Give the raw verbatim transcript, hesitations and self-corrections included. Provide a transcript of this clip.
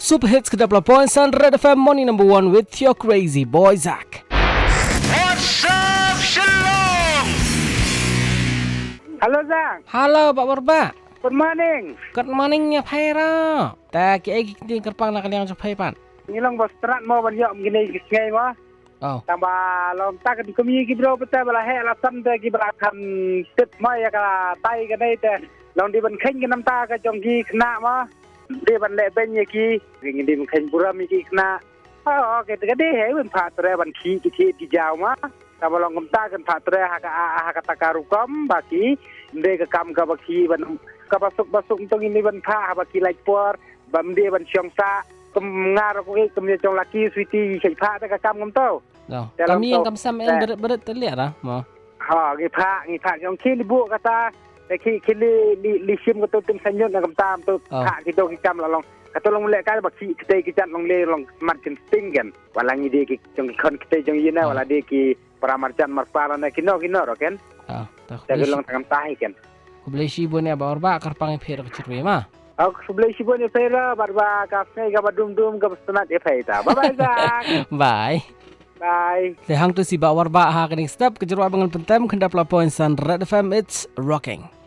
Super Hits kedap lapoin Sun Red F M Morning Number One with your crazy boy Zach. What's up, Shalom? Hello, Zach. Halo Pak Warba. Good morning. Good morning ya Phaira. Ta ki ai ki kerpang nak liang Phai pan. Ni long bos strat mo ban yok gini ngai mo. Oh. Tambah long tak di kami ki bro peta bala he la sam te ki bala kan tit mai ya ka tai ka dai te. Long di ban khen ki nam ta ka jong ki khna mo. Di ban le ben ye ki ngi di ban khen pura mi ki khna. Oh, okay, te ka de he ban pha tre ban ki ki ki di jaw ma. Tambah long kam ta kan pha tre ha ka ha ka ta ka ru kom ba ki de ka kam ka ba ki ban ka basuk basuk tong ini ban pha ba ki lai por bam de ban siong sa kem ngar ko ke kem jong laki switi kai pha ta ka kam ngam to. Đâu, kami yang kam sam en berat-berat terlihat lah, mo. Ha, ngi pha ngi pha jong ki li bu kata te ki ki li li li sim ko to tum sanyot na kam tam to pha ki to ki kam la long ka to long le ka ba ki te ki chat long le long mat kin sting kan wala ngi de ki jong kon ki te jong yina wala de ki pramarjan marpara na ki no ki no ro ken. Ah, tak. Te long kam tai ken. Ko boleh sibuk ni Abang Warba kerpang pher ke cerwe mah. Aku sebelah sibuk ni pera barba ka snai ka dum-dum ka senat e phaita. Bye bye Zak. Bye. Bye. Lehang tu si Pak Warba ha kening step ke jeruk abangan pentem kendap lapoin Sun Red F M it's rocking.